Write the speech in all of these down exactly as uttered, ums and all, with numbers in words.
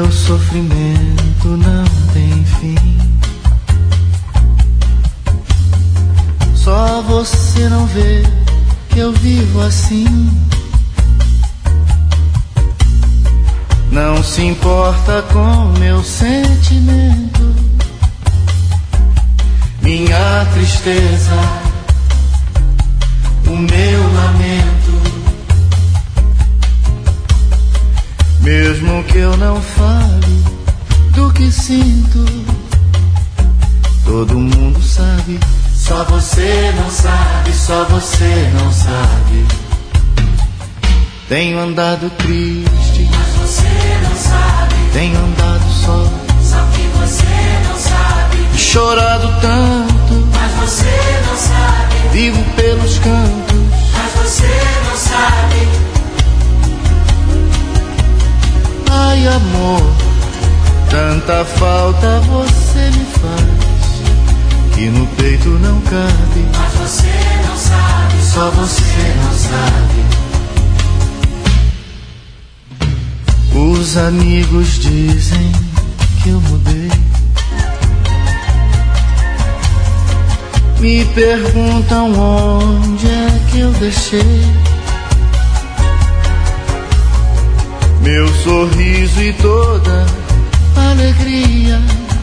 meu sofrimento não tem fim. Só você não vê que eu vivo assim. Não se importa com meu sentimento, minha tristeza, o meu lamento. Mesmo que eu não fale do que sinto, todo mundo sabe. Só você não sabe, só você não sabe. Tenho andado triste, mas você não sabe. Tenho andado só, só que você não sabe. Chorado tanto, mas você não sabe. Vivo pelos cantos, mas você não sabe. Ai, amor, tanta falta você me faz, que no peito não cabe. Mas você não sabe, só você não sabe. Os amigos dizem que eu mudei, me perguntam onde é que eu deixei meu sorriso e toda a alegria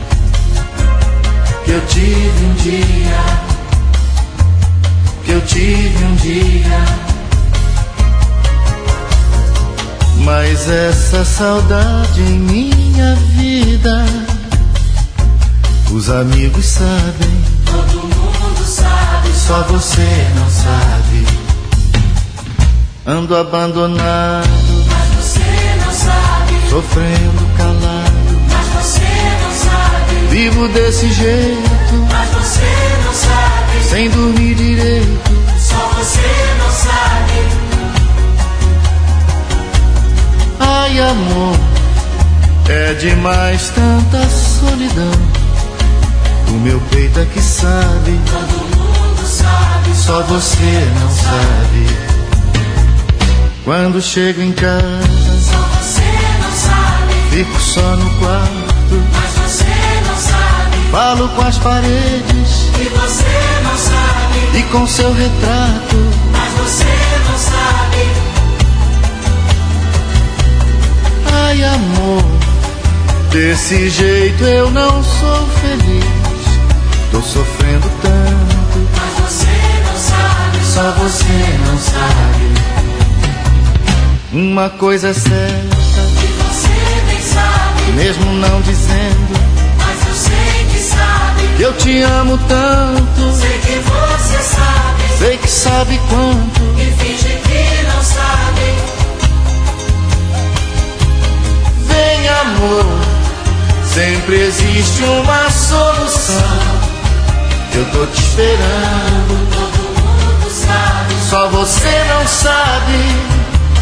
que eu tive um dia, que eu tive um dia. Mas essa saudade em minha vida, os amigos sabem, todo mundo sabe, só você não sabe. Ando abandonado, mas você não sabe. Sofrendo calado, mas você não sabe. Vivo desse jeito, mas você não sabe. Sem dormir direito, só você não sabe. Ai, amor, é demais tanta solidão. O meu peito é que sabe, todo mundo sabe, só você não sabe. Quando chego em casa, só você não sabe. Fico só no quarto, mas você não sabe. Falo com as paredes, e você não sabe. E com seu retrato, mas você não sabe. Ai, amor, desse jeito eu não sou feliz. Tô sofrendo tanto, mas você não sabe, só você não sabe. Uma coisa é certa, e você bem sabe. Mesmo não dizendo, mas eu sei que sabe. Eu te amo tanto, sei que você sabe. Sei que sabe quanto, e finge que não sabe. Vem, amor, sempre existe uma solução. Eu tô te esperando, todo mundo sabe. Só você não sabe.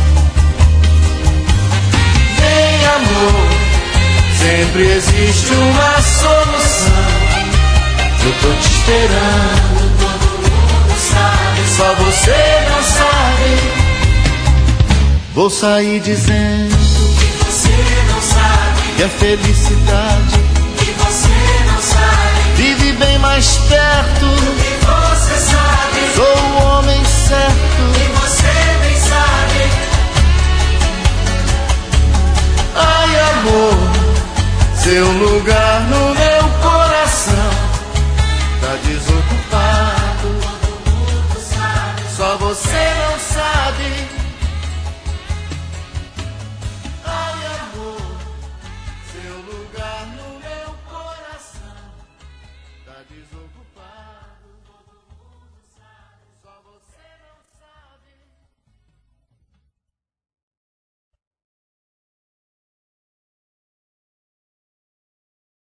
Vem, amor, sempre existe uma solução. Eu tô te esperando, todo mundo sabe. Só você não sabe. Vou sair dizendo que você não sabe. Que a felicidade que você não sabe. Vive bem mais perto que você sabe. Sou o homem certo que você bem sabe. Ai, amor, seu lugar no meu coração tá desocupado. Todo mundo sabe. Só você não sabe. Ai, amor, seu lugar no meu coração tá desocupado.